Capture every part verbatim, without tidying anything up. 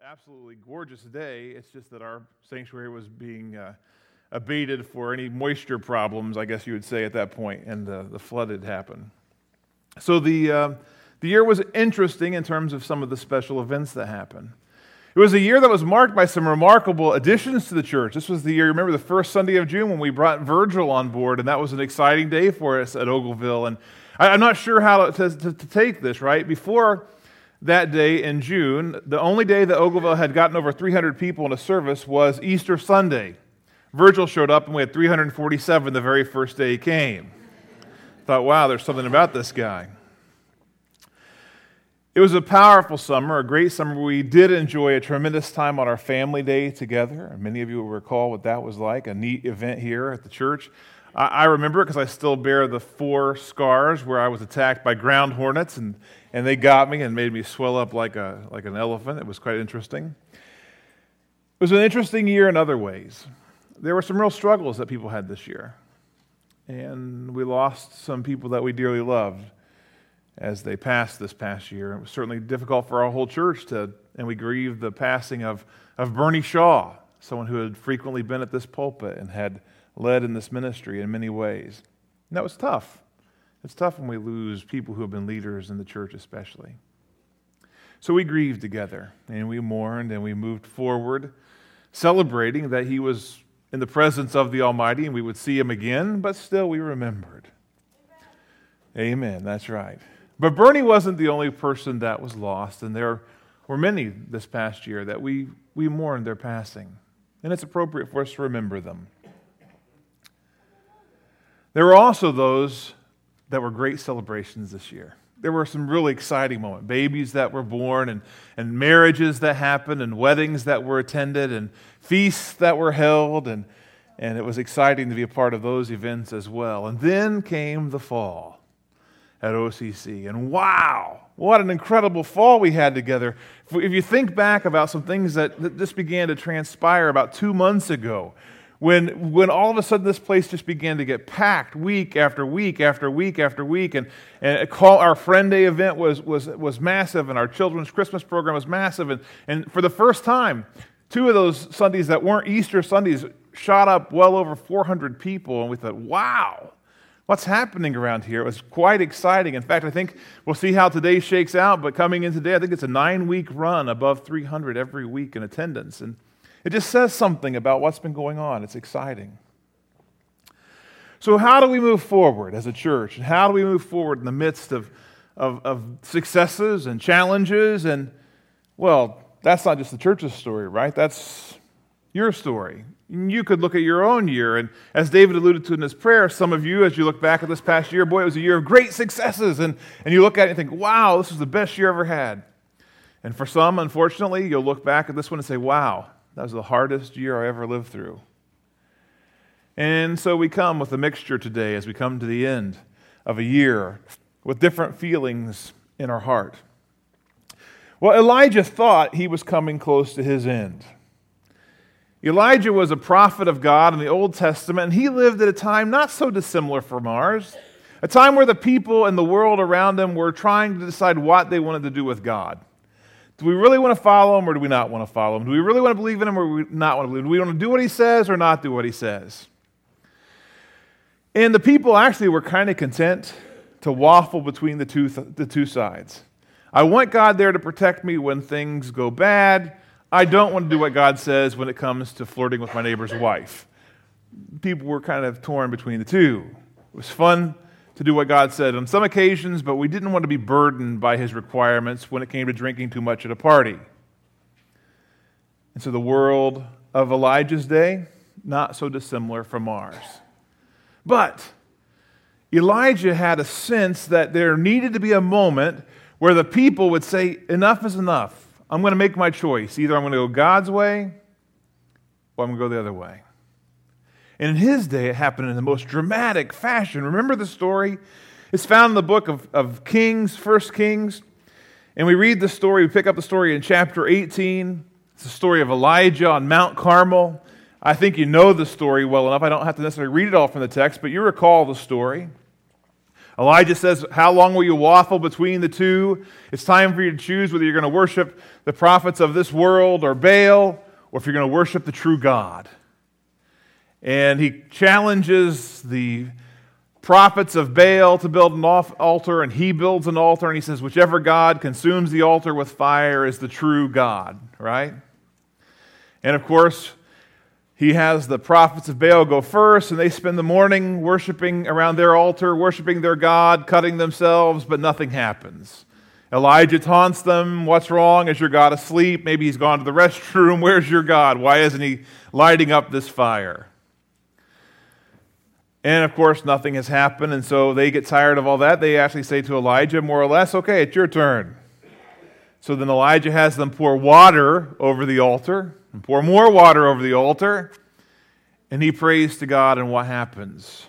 absolutely gorgeous day. It's just that our sanctuary was being uh, abated for any moisture problems, I guess you would say at that point, and uh, the flood had happened. So the uh, the year was interesting in terms of some of the special events that happened. It was a year that was marked by some remarkable additions to the church. This was the year, remember, the first Sunday of June when we brought Virgil on board, and that was an exciting day for us at Ogleville. And I, I'm not sure how to, to, to take this, right? Before that day in June, the only day that Ogleville had gotten over three hundred people in a service was Easter Sunday. Virgil showed up, and we had three hundred forty-seven the very first day he came. Thought, wow, there's something about this guy. It was a powerful summer, a great summer. We did enjoy a tremendous time on our family day together. Many of you will recall what that was like, a neat event here at the church. I, I remember it because I still bear the four scars where I was attacked by ground hornets, and, and they got me and made me swell up like a like an elephant. It was quite interesting. It was an interesting year in other ways. There were some real struggles that people had this year, and we lost some people that we dearly loved as they passed this past year. It was certainly difficult for our whole church to, and we grieved the passing of, of Bernie Shaw, someone who had frequently been at this pulpit and had led in this ministry in many ways. And that was tough. It's tough when we lose people who have been leaders in the church especially. So we grieved together, and we mourned, and we moved forward, celebrating that he was in the presence of the Almighty, and we would see him again, but still we remembered. Amen, Amen. That's right. But Bernie wasn't the only person that was lost, and there were many this past year that we, we mourned their passing, and it's appropriate for us to remember them. There were also those that were great celebrations this year. There were some really exciting moments, babies that were born, and, and marriages that happened, and weddings that were attended, and feasts that were held, and, and it was exciting to be a part of those events as well. And then came the fall at O C C. And wow, what an incredible fall we had together. If you think back about some things that, that just began to transpire about two months ago, when, when all of a sudden this place just began to get packed week after week after week after week, and, and a call, our Friend Day event was, was, was massive, and our children's Christmas program was massive, and, and for the first time, two of those Sundays that weren't Easter Sundays shot up well over four hundred people, and we thought, wow, what's happening around here? It was quite exciting. In fact, I think we'll see how today shakes out, but coming in today, I think it's a nine-week run above three hundred every week in attendance. And it just says something about what's been going on. It's exciting. So how do we move forward as a church? And how do we move forward in the midst of, of, of successes and challenges? And, well, that's not just the church's story, right? That's your story. You could look at your own year, and as David alluded to in his prayer, some of you, as you look back at this past year, boy, it was a year of great successes, and, and you look at it and think, wow, this was the best year I ever had. And for some, unfortunately, you'll look back at this one and say, wow, that was the hardest year I ever lived through. And so we come with a mixture today as we come to the end of a year with different feelings in our heart. Well, Elijah thought he was coming close to his end. Elijah was a prophet of God in the Old Testament, and he lived at a time not so dissimilar from ours, a time where the people and the world around him were trying to decide what they wanted to do with God. Do we really want to follow him, or do we not want to follow him? Do we really want to believe in him, or do we not want to believe in him? Do we want to do what he says or not do what he says? And the people actually were kind of content to waffle between the two, the two sides. I want God there to protect me when things go bad. I don't want to do what God says when it comes to flirting with my neighbor's wife. People were kind of torn between the two. It was fun to do what God said on some occasions, but we didn't want to be burdened by his requirements when it came to drinking too much at a party. And so the world of Elijah's day, not so dissimilar from ours. But Elijah had a sense that there needed to be a moment where the people would say, enough is enough. I'm going to make my choice. Either I'm going to go God's way or I'm going to go the other way. And in his day, it happened in the most dramatic fashion. Remember the story? It's found in the book of, of Kings, First Kings. And we read the story, we pick up the story in chapter eighteen. It's the story of Elijah on Mount Carmel. I think you know the story well enough. I don't have to necessarily read it all from the text, but you recall the story. Elijah says, how long will you waffle between the two? It's time for you to choose whether you're going to worship the prophets of this world or Baal, or if you're going to worship the true God. And he challenges the prophets of Baal to build an altar, and he builds an altar, and he says, whichever God consumes the altar with fire is the true God, right? And of course, he has the prophets of Baal go first, and they spend the morning worshiping around their altar, worshiping their God, cutting themselves, but nothing happens. Elijah taunts them, what's wrong? Is your God asleep? Maybe he's gone to the restroom. Where's your God? Why isn't he lighting up this fire? And of course, nothing has happened, and so they get tired of all that. They actually say to Elijah, more or less, okay, it's your turn. So then Elijah has them pour water over the altar, and pour more water over the altar, and he prays to God, and what happens?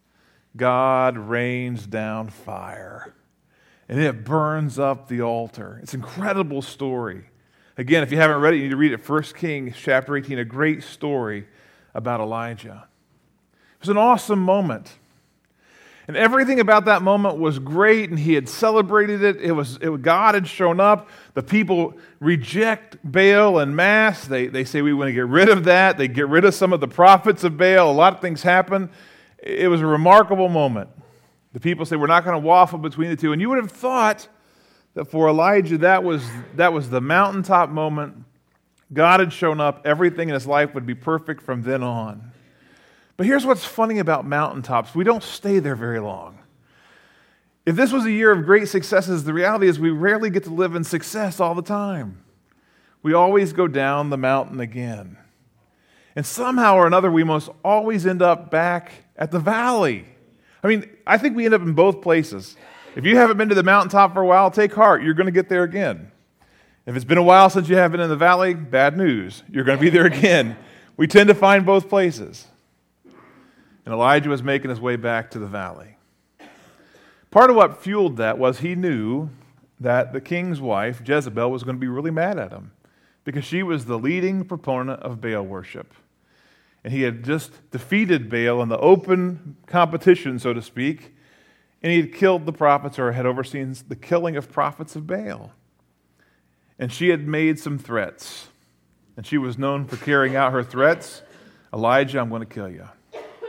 God rains down fire, and it burns up the altar. It's an incredible story. Again, if you haven't read it, you need to read it. First Kings chapter eighteen, a great story about Elijah. It was an awesome moment. And everything about that moment was great, and he had celebrated it. It was it, God had shown up. The people reject Baal en masse. They, they say, we want to get rid of that. They get rid of some of the prophets of Baal. A lot of things happen. It was a remarkable moment. The people say, we're not going to waffle between the two. And you would have thought that for Elijah, that was, that was the mountaintop moment. God had shown up. Everything in his life would be perfect from then on. But here's what's funny about mountaintops. We don't stay there very long. If this was a year of great successes, the reality is we rarely get to live in success all the time. We always go down the mountain again. And somehow or another, we must always end up back at the valley. I mean, I think we end up in both places. If you haven't been to the mountaintop for a while, take heart. You're going to get there again. If it's been a while since you have been in the valley, bad news. You're going to be there again. We tend to find both places. And Elijah was making his way back to the valley. Part of what fueled that was he knew that the king's wife, Jezebel, was going to be really mad at him because she was the leading proponent of Baal worship. And he had just defeated Baal in the open competition, so to speak, and he had killed the prophets or had overseen the killing of prophets of Baal. And she had made some threats, and she was known for carrying out her threats. Elijah, I'm going to kill you.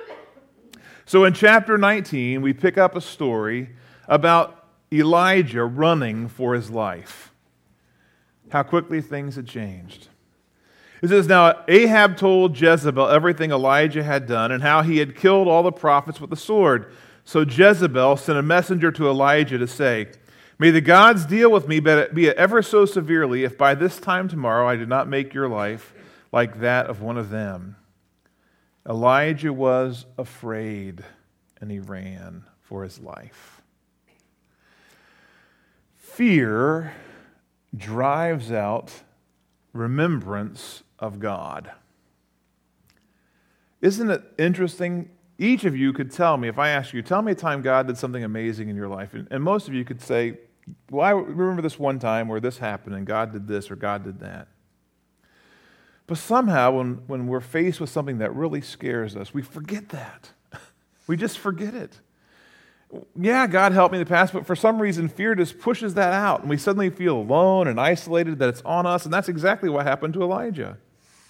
So in chapter nineteen, we pick up a story about Elijah running for his life. How quickly things had changed. It says, now Ahab told Jezebel everything Elijah had done and how he had killed all the prophets with the sword. So Jezebel sent a messenger to Elijah to say, may the gods deal with me, be it ever so severely, if by this time tomorrow I do not make your life like that of one of them. Elijah was afraid, and he ran for his life. Fear drives out remembrance of God. Isn't it interesting? Each of you could tell me, if I asked you, tell me a time God did something amazing in your life. And, and most of you could say, well, I remember this one time where this happened, and God did this or God did that. But somehow, when, when we're faced with something that really scares us, we forget that. We just forget it. Yeah, God helped me in the past, but for some reason, fear just pushes that out, and we suddenly feel alone and isolated, that it's on us, and that's exactly what happened to Elijah.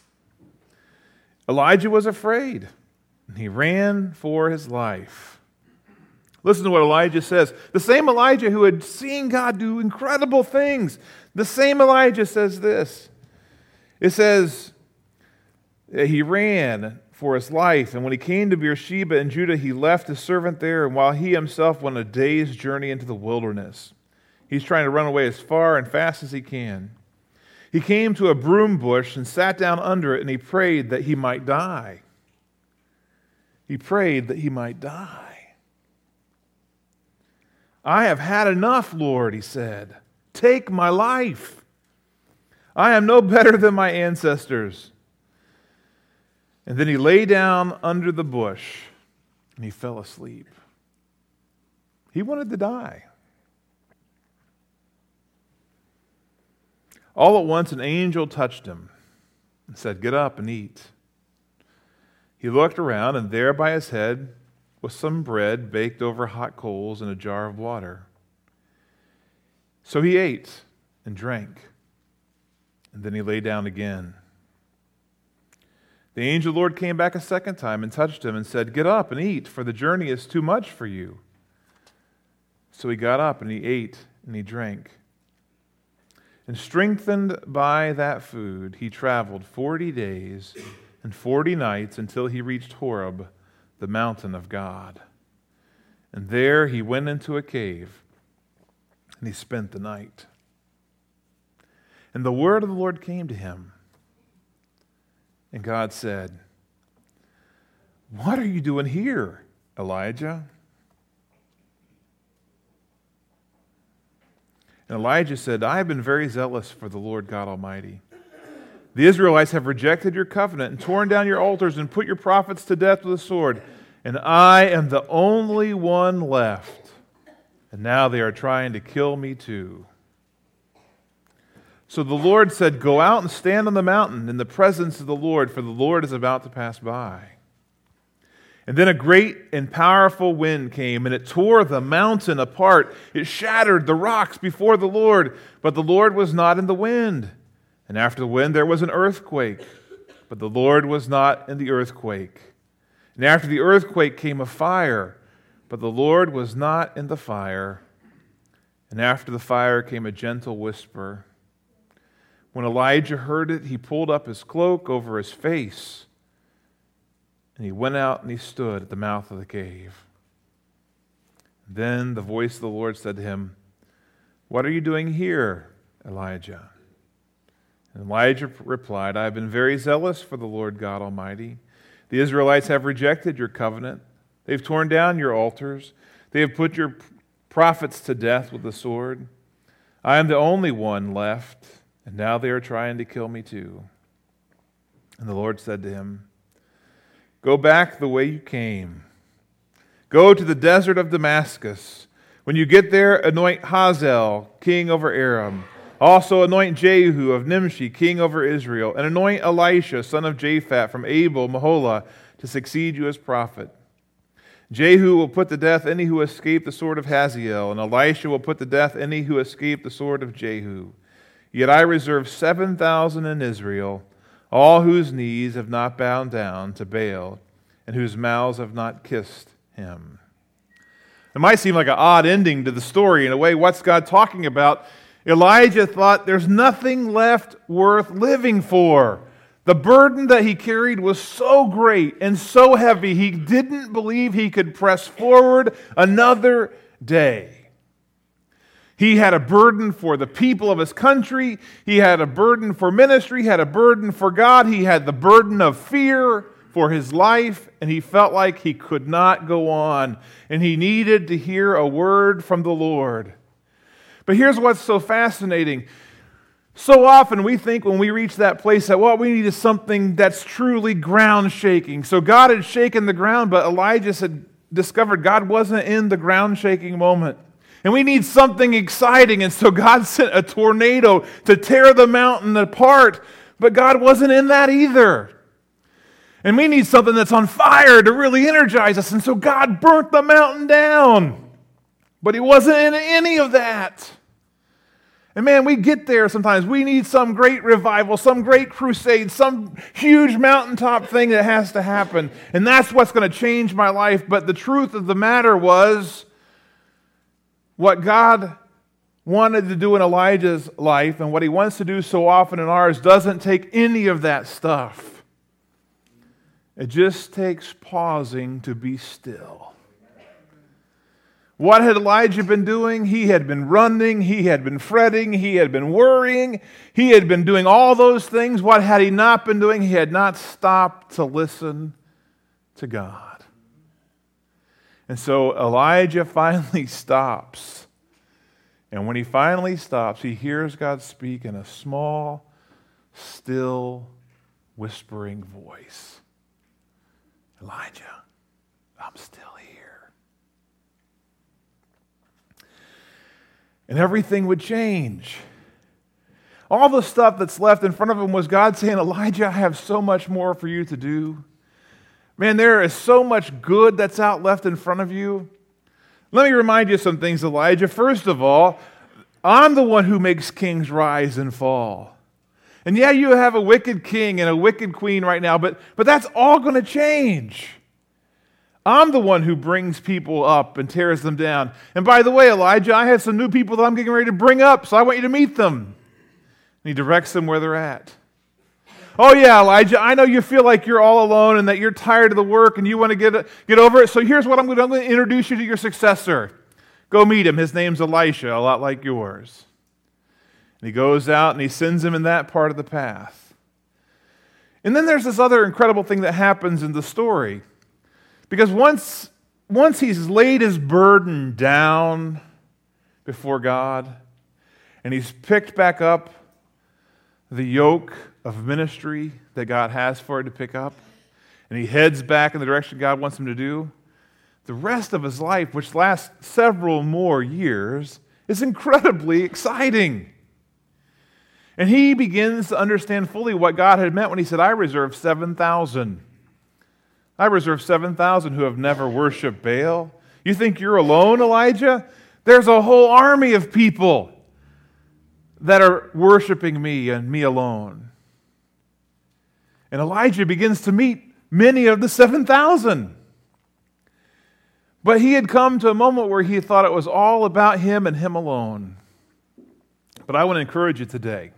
Elijah was afraid, and he ran for his life. Listen to what Elijah says. The same Elijah who had seen God do incredible things, the same Elijah says this. It says, he ran for his life, and when he came to Beersheba in Judah, he left his servant there, and while he himself went a day's journey into the wilderness. He's trying to run away as far and fast as he can. He came to a broom bush and sat down under it, and he prayed that he might die. He prayed that he might die. I have had enough, Lord, he said. Take my life. I am no better than my ancestors. And then he lay down under the bush and he fell asleep. He wanted to die. All at once an angel touched him and said, get up and eat. He looked around, and there by his head was some bread baked over hot coals and a jar of water. So he ate and drank, and then he lay down again. The angel of the Lord came back a second time and touched him and said, "Get up and eat, for the journey is too much for you." So he got up and he ate and he drank. And strengthened by that food, he traveled forty days and forty nights until he reached Horeb, the mountain of God. And there he went into a cave, and he spent the night. And the word of the Lord came to him. And God said, "What are you doing here, Elijah?" And Elijah said, "I have been very zealous for the Lord God Almighty. The Israelites have rejected your covenant and torn down your altars and put your prophets to death with a sword. And I am the only one left. And now they are trying to kill me too." So the Lord said, "Go out and stand on the mountain in the presence of the Lord, for the Lord is about to pass by." And then a great and powerful wind came, and it tore the mountain apart. It shattered the rocks before the Lord, but the Lord was not in the wind. And after the wind there was an earthquake, but the Lord was not in the earthquake. And after the earthquake came a fire, but the Lord was not in the fire. And after the fire came a gentle whisper. When Elijah heard it, he pulled up his cloak over his face, and he went out and he stood at the mouth of the cave. Then the voice of the Lord said to him, "What are you doing here, Elijah?" And Elijah replied, "I have been very zealous for the Lord God Almighty. The Israelites have rejected your covenant. They've torn down your altars. They have put your prophets to death with the sword. I am the only one left, and now they are trying to kill me too." And the Lord said to him, "Go back the way you came. Go to the desert of Damascus. When you get there, anoint Hazael, king over Aram. Also anoint Jehu of Nimshi, king over Israel, and anoint Elisha, son of Japhat, from Abel Meholah, to succeed you as prophet. Jehu will put to death any who escape the sword of Hazael, and Elisha will put to death any who escape the sword of Jehu. Yet I reserve seven thousand in Israel, all whose knees have not bowed down to Baal, and whose mouths have not kissed him." It might seem like an odd ending to the story. In a way, what's God talking about? Elijah thought there's nothing left worth living for. The burden that he carried was so great and so heavy, he didn't believe he could press forward another day. He had a burden for the people of his country. He had a burden for ministry. He had a burden for God. He had the burden of fear for his life, and he felt like he could not go on, and he needed to hear a word from the Lord. But here's what's so fascinating. So often we think when we reach that place that what we need is something that's truly ground shaking. So God had shaken the ground, but Elijah had discovered God wasn't in the ground shaking moment. And we need something exciting, and so God sent a tornado to tear the mountain apart, but God wasn't in that either. And we need something that's on fire to really energize us, and so God burnt the mountain down. But He wasn't in any of that. And man, we get there sometimes. We need some great revival, some great crusade, some huge mountaintop thing that has to happen. And that's what's going to change my life. But the truth of the matter was, what God wanted to do in Elijah's life and what He wants to do so often in ours doesn't take any of that stuff. It just takes pausing to be still. What had Elijah been doing? He had been running, he had been fretting, he had been worrying, he had been doing all those things. What had he not been doing? He had not stopped to listen to God. And so Elijah finally stops. And when he finally stops, he hears God speak in a small, still, whispering voice. "Elijah, I'm still here." And everything would change. All the stuff that's left in front of him was God saying, "Elijah, I have so much more for you to do. Man, there is so much good that's out left in front of you. Let me remind you of some things, Elijah. First of all, I'm the one who makes kings rise and fall. And yeah, you have a wicked king and a wicked queen right now, but, but that's all going to change. I'm the one who brings people up and tears them down. And by the way, Elijah, I have some new people that I'm getting ready to bring up, so I want you to meet them. And he directs them where they're at. Oh yeah, Elijah, I know you feel like you're all alone and that you're tired of the work and you want to get, get over it, so here's what I'm going to, I'm going to introduce you to your successor. Go meet him. His name's Elisha, a lot like yours. And he goes out and he sends him in that part of the path. And then there's this other incredible thing that happens in the story. Because once, once he's laid his burden down before God and he's picked back up the yoke of ministry that God has for him to pick up, and he heads back in the direction God wants him to do, the rest of his life, which lasts several more years, is incredibly exciting. And he begins to understand fully what God had meant when he said, I reserve seven thousand. I reserve seven thousand who have never worshiped Baal. You think you're alone, Elijah? There's a whole army of people that are worshiping me and me alone. And Elijah begins to meet many of the seven thousand. But he had come to a moment where he thought it was all about him and him alone. But I want to encourage you today.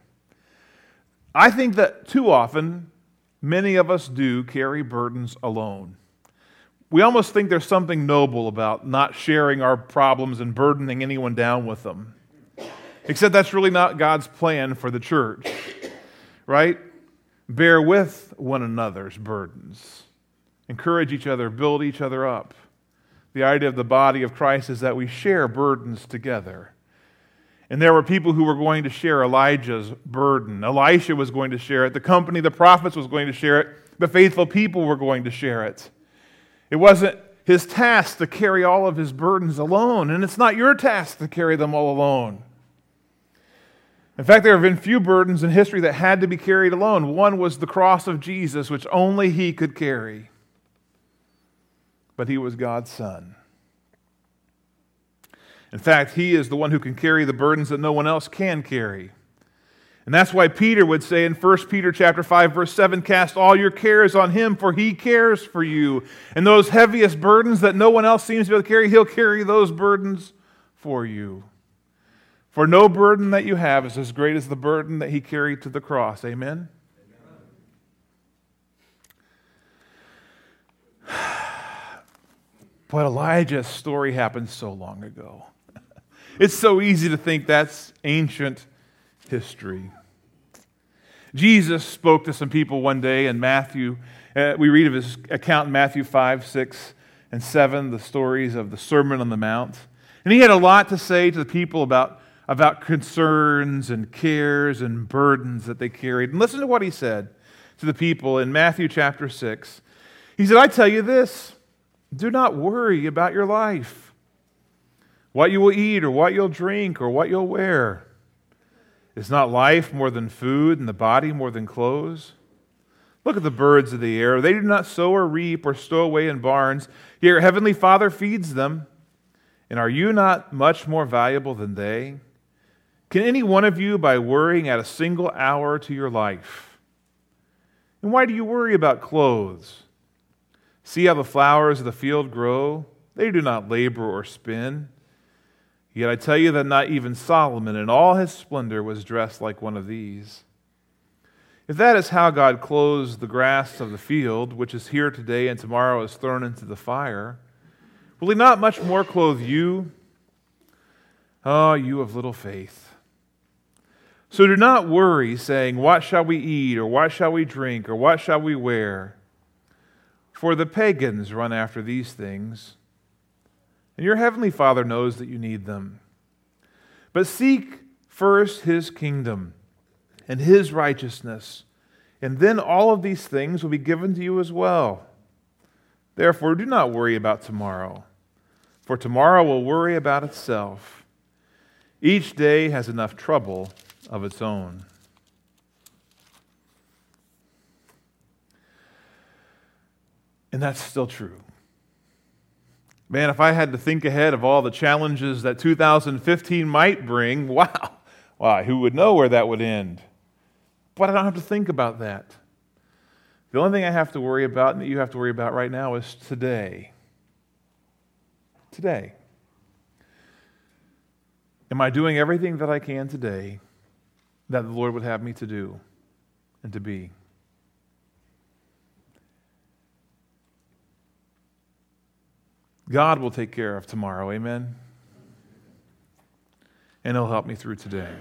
I think that too often, many of us do carry burdens alone. We almost think there's something noble about not sharing our problems and burdening anyone down with them. Except that's really not God's plan for the church, right? Bear with one another's burdens. Encourage each other, build each other up. The idea of the body of Christ is that we share burdens together. And there were people who were going to share Elijah's burden. Elisha was going to share it. The company, the prophets, was going to share it. The faithful people were going to share it. It wasn't his task to carry all of his burdens alone, and it's not your task to carry them all alone. In fact, there have been few burdens in history that had to be carried alone. One was the cross of Jesus, which only he could carry. But he was God's Son. In fact, he is the one who can carry the burdens that no one else can carry. And that's why Peter would say in First Peter chapter five, verse seven, cast all your cares on him, for he cares for you. And those heaviest burdens that no one else seems to be able to carry, he'll carry those burdens for you. For no burden that you have is as great as the burden that he carried to the cross. Amen? Amen. But Elijah's story happened so long ago. It's so easy to think that's ancient history. Jesus spoke to some people one day in Matthew. Uh, we read of his account in Matthew five, six, and seven, the stories of the Sermon on the Mount. And he had a lot to say to the people about, about concerns and cares and burdens that they carried. And listen to what he said to the people in Matthew chapter six. He said, I tell you this, do not worry about your life, what you will eat or what you'll drink or what you'll wear. Is not life more than food and the body more than clothes? Look at the birds of the air. They do not sow or reap or stow away in barns, yet your heavenly Father feeds them. And are you not much more valuable than they? Can any one of you, by worrying, add a single hour to your life? And why do you worry about clothes? See how the flowers of the field grow? They do not labor or spin. Yet I tell you that not even Solomon in all his splendor was dressed like one of these. If that is how God clothes the grass of the field, which is here today and tomorrow is thrown into the fire, will he not much more clothe you? Oh, you of little faith. So do not worry, saying, what shall we eat, or what shall we drink, or what shall we wear? For the pagans run after these things, and your heavenly Father knows that you need them. But seek first his kingdom and his righteousness, and then all of these things will be given to you as well. Therefore, do not worry about tomorrow, for tomorrow will worry about itself. Each day has enough trouble of its own. And that's still true. Man, if I had to think ahead of all the challenges that two thousand fifteen might bring, wow, wow, who would know where that would end? But I don't have to think about that. The only thing I have to worry about and that you have to worry about right now is today. Today. Am I doing everything that I can today that the Lord would have me to do and to be? God will take care of tomorrow, amen? And He'll help me through today.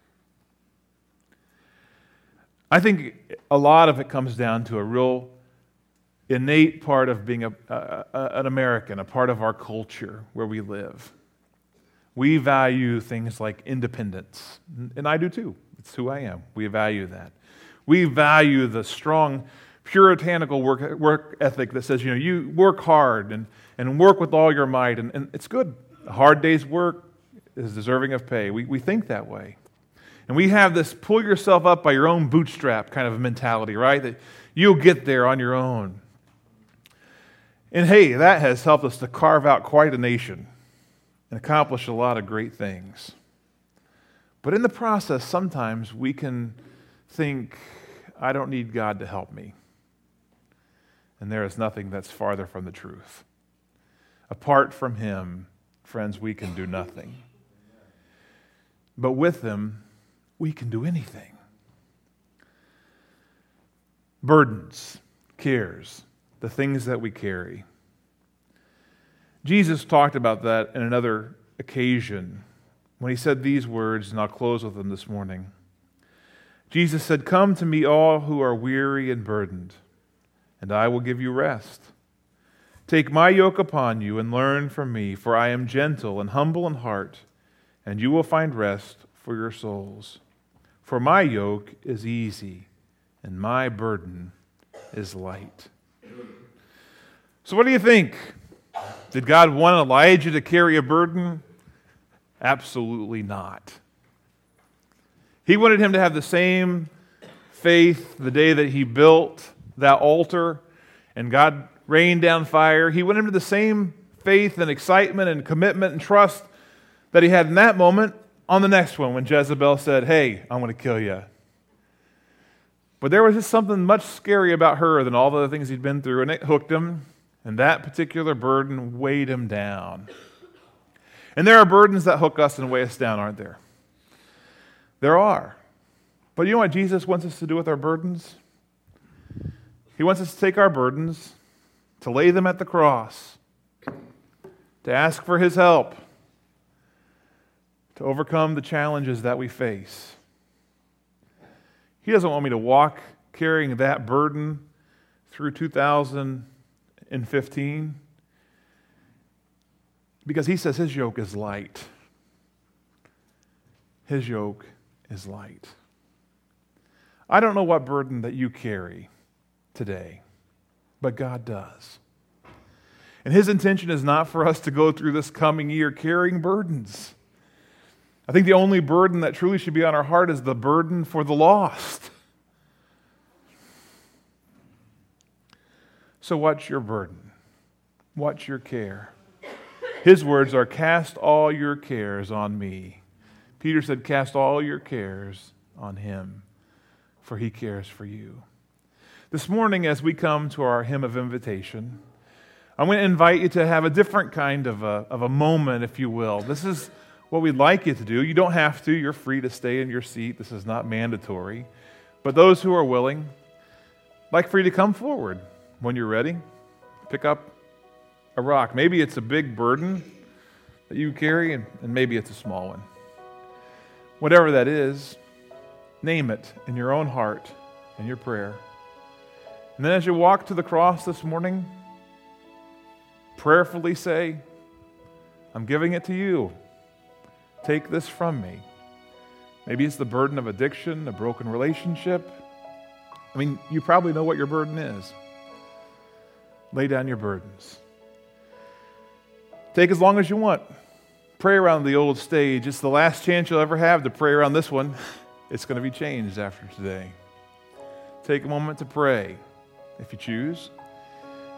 I think a lot of it comes down to a real innate part of being a, a, a, an American, a part of our culture where we live. We value things like independence, and I do too. It's who I am. We value that. We value the strong, puritanical work, work ethic that says, you know, you work hard and, and work with all your might, and, and it's good. A hard day's work is deserving of pay. We, we think that way. And we have this pull yourself up by your own bootstrap kind of mentality, right? That you'll get there on your own. And hey, that has helped us to carve out quite a nation and accomplish a lot of great things. But in the process, sometimes we can think, I don't need God to help me. And there is nothing that's farther from the truth. Apart from Him, friends, we can do nothing. But with Him, we can do anything. Burdens, cares, the things that we carry. Jesus talked about that in another occasion when He said these words, and I'll close with them this morning. Jesus said, "Come to me all who are weary and burdened, and I will give you rest. Take my yoke upon you and learn from me, for I am gentle and humble in heart, and you will find rest for your souls. For my yoke is easy, and my burden is light." So what do you think? Did God want Elijah to carry a burden? Absolutely not. He wanted him to have the same faith the day that he built that altar and God rained down fire. He wanted him to the same faith and excitement and commitment and trust that he had in that moment on the next one when Jezebel said, "Hey, I'm going to kill you." But there was just something much scary about her than all the other things he'd been through, and it hooked him, and that particular burden weighed him down. And there are burdens that hook us and weigh us down, aren't there? There are. But you know what Jesus wants us to do with our burdens? He wants us to take our burdens, to lay them at the cross, to ask for His help, to overcome the challenges that we face. He doesn't want me to walk carrying that burden through two thousand fifteen because He says His yoke is light. His yoke is light. I don't know what burden that you carry today, but God does. And His intention is not for us to go through this coming year carrying burdens. I think the only burden that truly should be on our heart is the burden for the lost. So what's your burden? What's your care? His words are, "Cast all your cares on me." Peter said, "Cast all your cares on Him, for He cares for you." This morning, as we come to our hymn of invitation, I'm going to invite you to have a different kind of a, of a moment, if you will. This is what we'd like you to do. You don't have to. You're free to stay in your seat. This is not mandatory. But those who are willing, I'd like for you to come forward when you're ready. Pick up a rock. Maybe it's a big burden that you carry, and, and maybe it's a small one. Whatever that is, name it in your own heart, in your prayer. And then as you walk to the cross this morning, prayerfully say, "I'm giving it to you. Take this from me." Maybe it's the burden of addiction, a broken relationship. I mean, you probably know what your burden is. Lay down your burdens. Take as long as you want. Pray around the old stage. It's the last chance you'll ever have to pray around this one. It's going to be changed after today. Take a moment to pray, if you choose.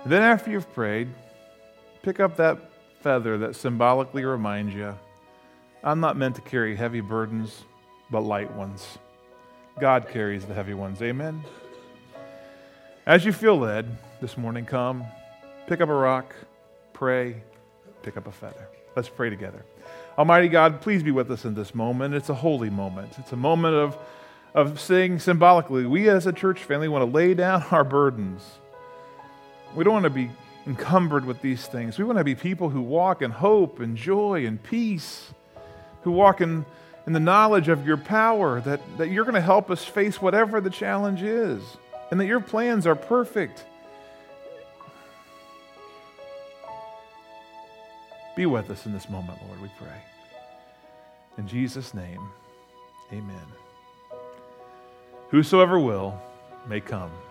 And then after you've prayed, pick up that feather that symbolically reminds you, I'm not meant to carry heavy burdens, but light ones. God carries the heavy ones. Amen? As you feel led this morning, come, pick up a rock, pray, pick up a feather. Let's pray together. Almighty God, please be with us in this moment. It's a holy moment. It's a moment of, of saying symbolically, we as a church family want to lay down our burdens. We don't want to be encumbered with these things. We want to be people who walk in hope and joy and peace, who walk in, in the knowledge of your power, that, that you're going to help us face whatever the challenge is, and that your plans are perfect. Be with us in this moment, Lord, we pray. In Jesus' name, amen. Whosoever will may come.